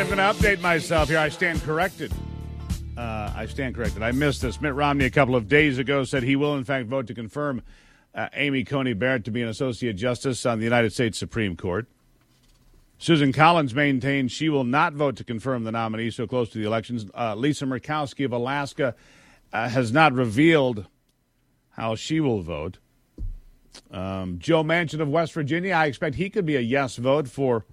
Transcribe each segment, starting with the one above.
I'm going to update myself here. I stand corrected. I missed this. Mitt Romney a couple of days ago said he will, in fact, vote to confirm Amy Coney Barrett to be an Associate Justice on the United States Supreme Court. Susan Collins maintains she will not vote to confirm the nominee so close to the elections. Lisa Murkowski of Alaska has not revealed how she will vote. Joe Manchin of West Virginia, I expect he could be a yes vote for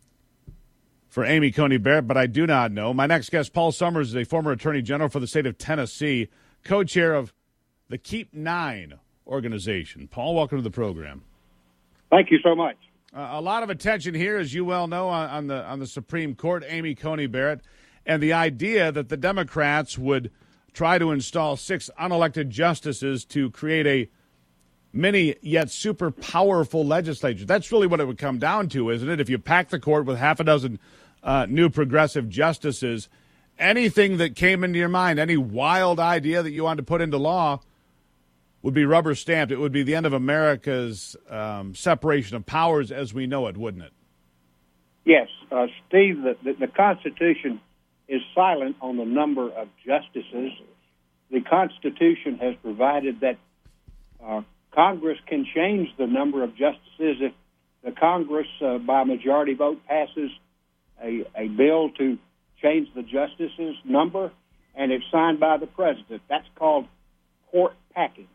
Amy Coney Barrett, but I do not know. My next guest, Paul Summers, is a former Attorney General for the state of Tennessee, co-chair of the Keep Nine organization. Paul, welcome to the program. Thank you so much. A lot of attention here, as you well know, on the Supreme Court, Amy Coney Barrett, and the idea that the Democrats would try to install 6 unelected justices to create a mini yet super powerful legislature. That's really what it would come down to, isn't it? If you pack the court with half a dozen new progressive justices, anything that came into your mind, any wild idea that you wanted to put into law would be rubber stamped. It would be the end of America's separation of powers as we know it, wouldn't it? Yes, Steve, the Constitution is silent on the number of justices. The Constitution has provided that Congress can change the number of justices if the Congress, by majority vote, passes a bill to change the justices' number, and it's signed by the president. That's called court packing.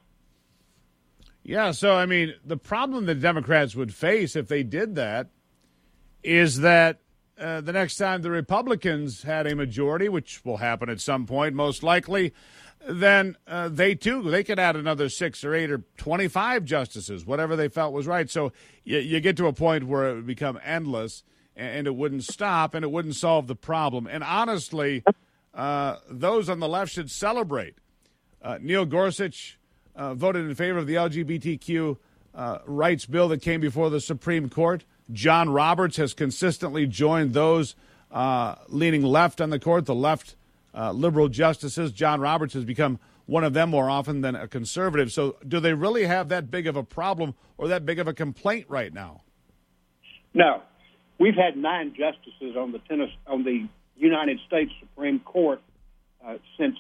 Yeah, so, I mean, the problem the Democrats would face if they did that is that the next time the Republicans had a majority, which will happen at some point most likely, then they could add another 6 or 8 or 25 justices, whatever they felt was right. So you get to a point where it would become endless, and it wouldn't stop, and it wouldn't solve the problem. And honestly, those on the left should celebrate. Neil Gorsuch voted in favor of the LGBTQ rights bill that came before the Supreme Court. John Roberts has consistently joined those leaning left on the court, the left liberal justices. John Roberts has become one of them more often than a conservative. So do they really have that big of a problem or that big of a complaint right now? No. We've had 9 justices on the United States Supreme Court since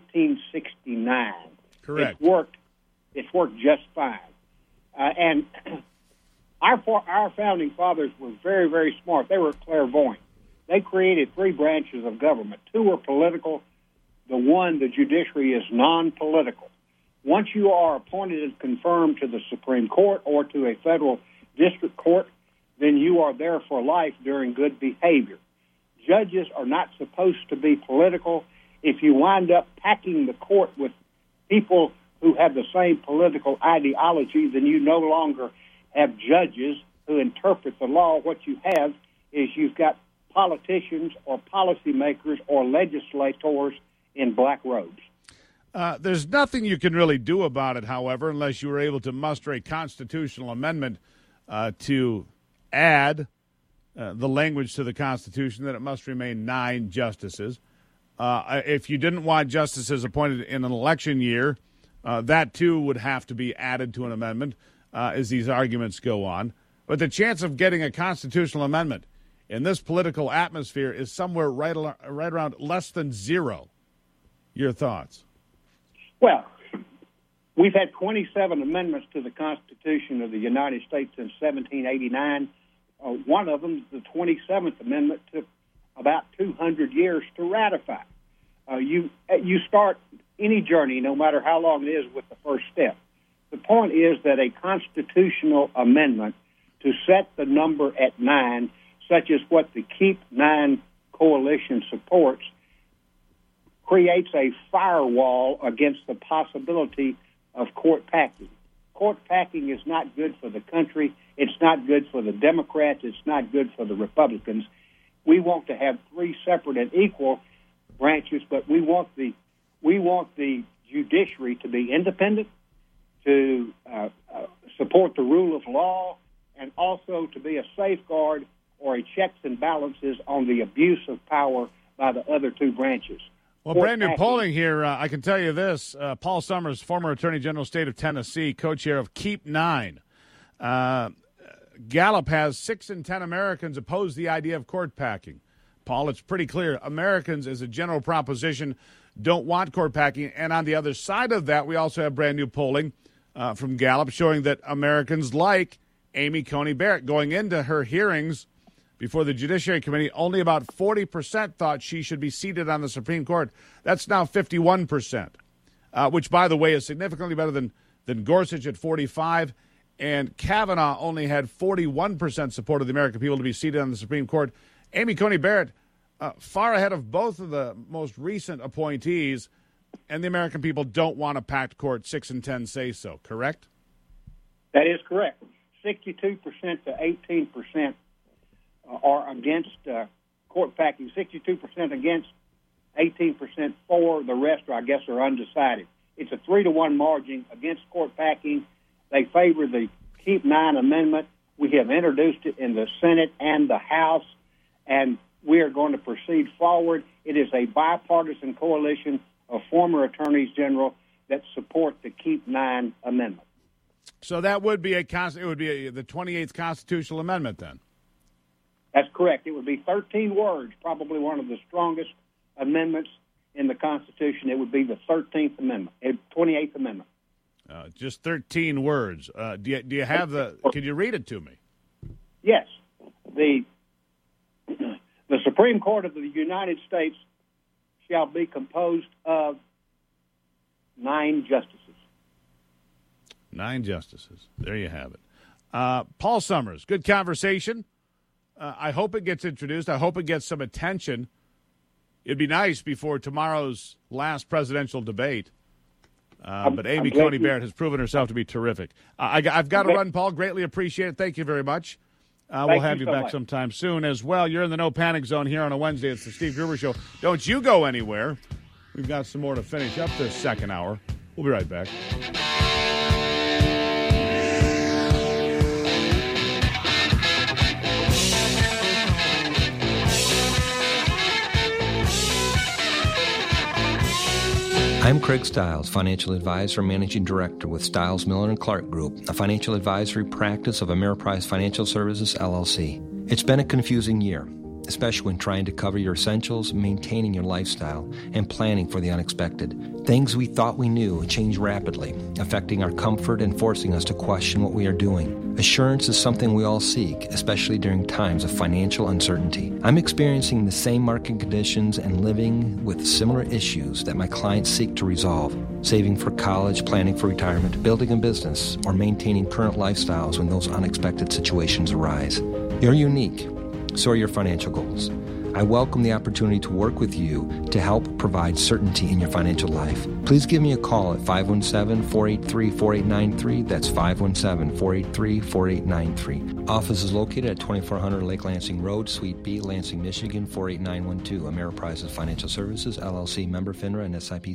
1869. Correct. It's worked just fine. And our founding fathers were very, very smart. They were clairvoyant. They created 3 branches of government. 2 were political. The one, the judiciary, is non-political. Once you are appointed and confirmed to the Supreme Court or to a federal district court, then you are there for life during good behavior. Judges are not supposed to be political. If you wind up packing the court with people who have the same political ideology, then you no longer have judges who interpret the law. What you have is you've got politicians or policymakers or legislators in black robes. There's nothing you can really do about it, however, unless you were able to muster a constitutional amendment to add the language to the Constitution that it must remain 9 justices. If you didn't want justices appointed in an election year, that too would have to be added to an amendment as these arguments go on. But the chance of getting a constitutional amendment in this political atmosphere is somewhere right around less than 0. Your thoughts? Well, we've had 27 amendments to the Constitution of the United States since 1789. One of them, the 27th Amendment, took about 200 years to ratify. You start any journey, no matter how long it is, with the first step. The point is that a constitutional amendment to set the number at 9, such as what the Keep 9 coalition supports, creates a firewall against the possibility of court packing. Court packing is not good for the country. It's not good for the Democrats. It's not good for the Republicans. We want to have 3 separate and equal branches, but we want the judiciary to be independent, to support the rule of law, and also to be a safeguard or a checks and balances on the abuse of power by the other 2 branches. Well, brand new polling here. I can tell you this. Paul Summers, former Attorney General, state of Tennessee, co-chair of Keep 9. Gallup has 6 in 10 Americans oppose the idea of court packing. Paul, it's pretty clear. Americans, as a general proposition, don't want court packing. And on the other side of that, we also have brand new polling from Gallup showing that Americans like Amy Coney Barrett. Going into her hearings before the Judiciary Committee, only about 40% thought she should be seated on the Supreme Court. That's now 51%, which, by the way, is significantly better than Gorsuch at 45%. And Kavanaugh only had 41% support of the American people to be seated on the Supreme Court. Amy Coney Barrett, far ahead of both of the most recent appointees, and the American people don't want a packed court. 6 and 10 say so, correct? That is correct. 62% to 18% are against court packing. 62% against, 18% for. The rest, I guess, are undecided. It's a 3-1 margin against court packing. They favor the Keep 9 amendment. We have introduced it in the Senate and the House, and we are going to proceed forward. It is a bipartisan coalition of former attorneys general that support the Keep 9 amendment. So that would be the 28th constitutional amendment then? That's correct. It would be 13 words, probably one of the strongest amendments in the Constitution. It would be the 13th amendment, 28th amendment. Just 13 words. Do you have can you read it to me? Yes. The Supreme Court of the United States shall be composed of 9 justices. 9 justices. There you have it. Paul Summers, good conversation. I hope it gets introduced. I hope it gets some attention. It'd be nice before tomorrow's last presidential debate. But Amy Coney Barrett has proven herself to be terrific. I've got to run, Paul. Greatly appreciate it. Thank you very much. We'll have you back sometime soon as well. You're in the No Panic Zone here on a Wednesday. It's the Steve Gruber Show. Don't you go anywhere. We've got some more to finish up this second hour. We'll be right back. I'm Craig Stiles, Financial Advisor and Managing Director with Stiles, Miller & Clark Group, a financial advisory practice of Ameriprise Financial Services, LLC. It's been a confusing year, especially when trying to cover your essentials, maintaining your lifestyle, and planning for the unexpected. Things we thought we knew change rapidly, affecting our comfort and forcing us to question what we are doing. Assurance is something we all seek, especially during times of financial uncertainty. I'm experiencing the same market conditions and living with similar issues that my clients seek to resolve. Saving for college, planning for retirement, building a business, or maintaining current lifestyles when those unexpected situations arise. You're unique. So are your financial goals. I welcome the opportunity to work with you to help provide certainty in your financial life. Please give me a call at 517-483-4893. That's 517-483-4893. Office is located at 2400 Lake Lansing Road, Suite B, Lansing, Michigan, 48912. Ameriprise Financial Services, LLC, member FINRA and SIPC.